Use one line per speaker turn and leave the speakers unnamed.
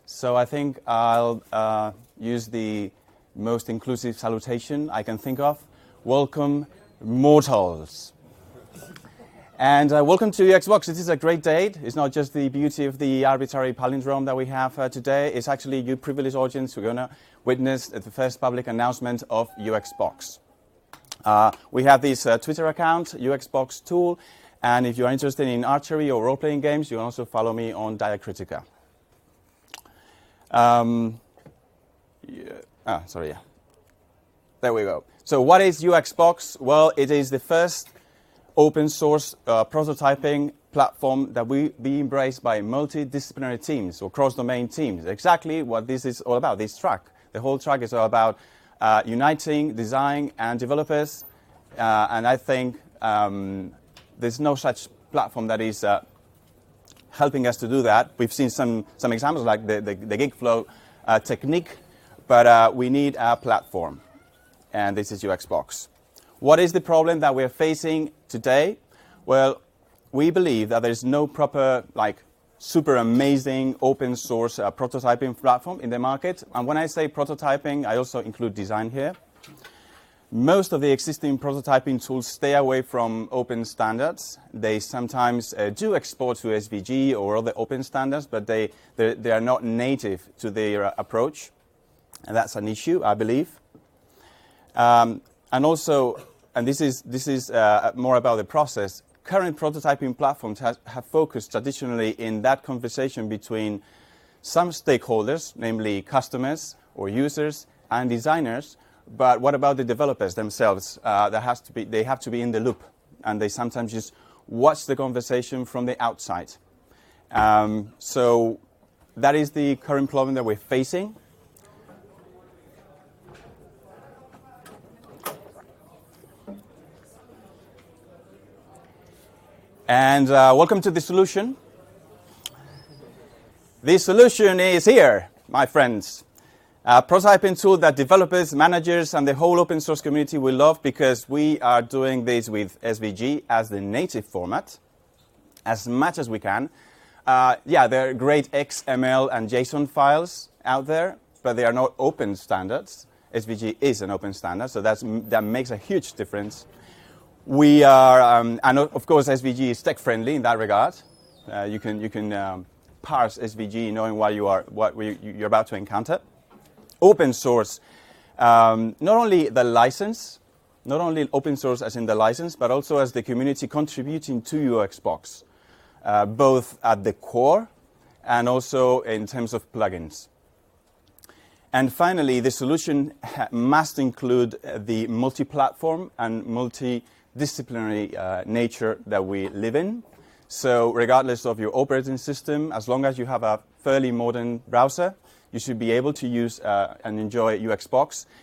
So I think I'll use the most inclusive salutation I can think of. Welcome, mortals. And welcome to Xbox. It is a great day. It's not just the beauty of the arbitrary palindrome that we have today. It's actually you privileged audience who are going to witness the first public announcement of UXbox. We have this Twitter account, UXbox Tool, and if you are interested in archery or role-playing games, you can also follow me on Diacritica. There we go. So what is UXbox? Well, it is the first open source prototyping platform that will be embraced by multidisciplinary teams or cross-domain teams. Exactly what this is all about, this track. The whole track is all about uniting design and developers, and I think there's no such platform that is helping us to do that. We've seen some examples like the GigFlow technique, but we need a platform, and this is UXbox. What is the problem that we're facing today? Well, we believe that there's no proper, super amazing open source prototyping platform in the market. And when I say prototyping, I also include design here. Most of the existing prototyping tools stay away from open standards. They sometimes do export to SVG or other open standards, but they are not native to their approach. And that's an issue, I believe. And this is more about the process. Current prototyping platforms have focused traditionally in that conversation between some stakeholders, namely customers or users and designers. But what about the developers themselves? They have to be in the loop, and they sometimes just watch the conversation from the outside. So that is the current problem that we're facing. And welcome to the solution. The solution is here, my friends. A prototyping tool that developers, managers, and the whole open source community will love, because we are doing this with SVG as the native format, as much as we can. There are great XML and JSON files out there, but they are not open standards. SVG is an open standard, so that makes a huge difference. We are, and of course, SVG is tech-friendly in that regard. You can parse SVG knowing what you're about to encounter. Open source, not only the license, not only open source as in the license, but also as the community contributing to UXbox, both at the core and also in terms of plugins. And finally, the solution must include the multi-platform and multidisciplinary nature that we live in. So regardless of your operating system, as long as you have a fairly modern browser, you should be able to use and enjoy UXbox.